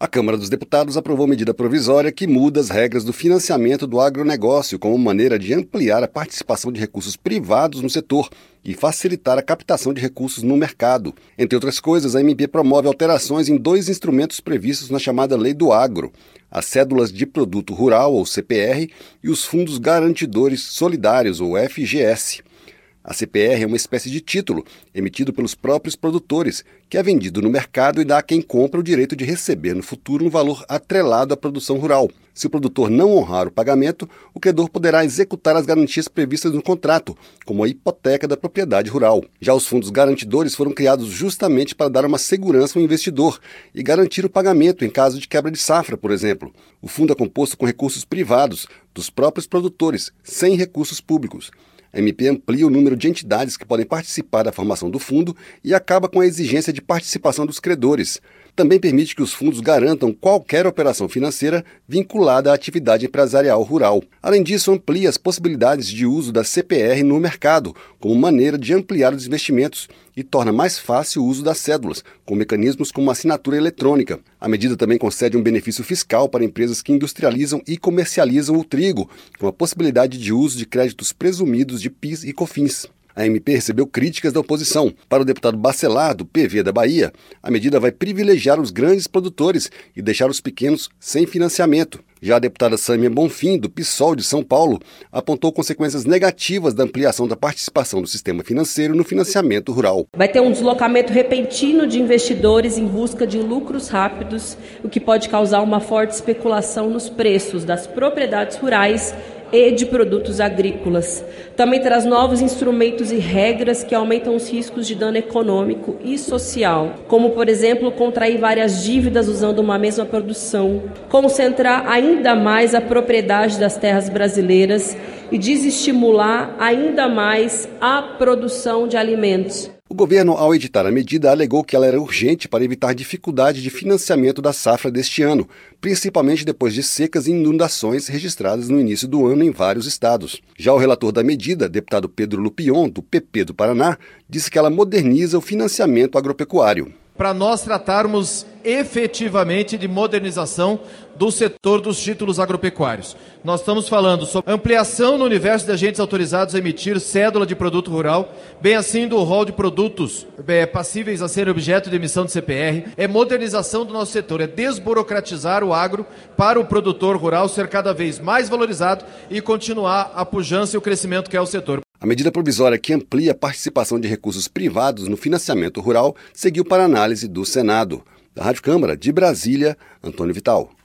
A Câmara dos Deputados aprovou medida provisória que muda as regras do financiamento do agronegócio como maneira de ampliar a participação de recursos privados no setor e facilitar a captação de recursos no mercado. Entre outras coisas, a MP promove alterações em 2 instrumentos previstos na chamada Lei do Agro: as cédulas de produto rural, ou CPR, e os fundos garantidores solidários, ou FGS. A CPR é uma espécie de título emitido pelos próprios produtores, que é vendido no mercado e dá a quem compra o direito de receber no futuro um valor atrelado à produção rural. Se o produtor não honrar o pagamento, o credor poderá executar as garantias previstas no contrato, como a hipoteca da propriedade rural. Já os fundos garantidores foram criados justamente para dar uma segurança ao investidor e garantir o pagamento em caso de quebra de safra, por exemplo. O fundo é composto com recursos privados, dos próprios produtores, sem recursos públicos. A MP amplia o número de entidades que podem participar da formação do fundo e acaba com a exigência de participação dos credores. Também permite que os fundos garantam qualquer operação financeira vinculada à atividade empresarial rural. Além disso, amplia as possibilidades de uso da CPR no mercado, como maneira de ampliar os investimentos, e torna mais fácil o uso das cédulas, com mecanismos como assinatura eletrônica. A medida também concede um benefício fiscal para empresas que industrializam e comercializam o trigo, com a possibilidade de uso de créditos presumidos de PIS e COFINS. A MP recebeu críticas da oposição. Para o deputado Bacelar, do PV da Bahia, a medida vai privilegiar os grandes produtores e deixar os pequenos sem financiamento. Já a deputada Sâmia Bonfim, do PSOL de São Paulo, apontou consequências negativas da ampliação da participação do sistema financeiro no financiamento rural. Vai ter um deslocamento repentino de investidores em busca de lucros rápidos, o que pode causar uma forte especulação nos preços das propriedades rurais e de produtos agrícolas. Também traz novos instrumentos e regras que aumentam os riscos de dano econômico e social, como, por exemplo, contrair várias dívidas usando uma mesma produção, concentrar ainda mais a propriedade das terras brasileiras e desestimular ainda mais a produção de alimentos. O governo, ao editar a medida, alegou que ela era urgente para evitar dificuldade de financiamento da safra deste ano, principalmente depois de secas e inundações registradas no início do ano em vários estados. Já o relator da medida, deputado Pedro Lupion, do PP do Paraná, disse que ela moderniza o financiamento agropecuário. Para nós tratarmos efetivamente de modernização do setor dos títulos agropecuários. Nós estamos falando sobre ampliação no universo de agentes autorizados a emitir cédula de produto rural, bem assim do rol de produtos passíveis a ser objeto de emissão de CPR, é modernização do nosso setor, é desburocratizar o agro para o produtor rural ser cada vez mais valorizado e continuar a pujança e o crescimento que é o setor. A medida provisória que amplia a participação de recursos privados no financiamento rural seguiu para análise do Senado. Da Rádio Câmara de Brasília, Antônio Vital.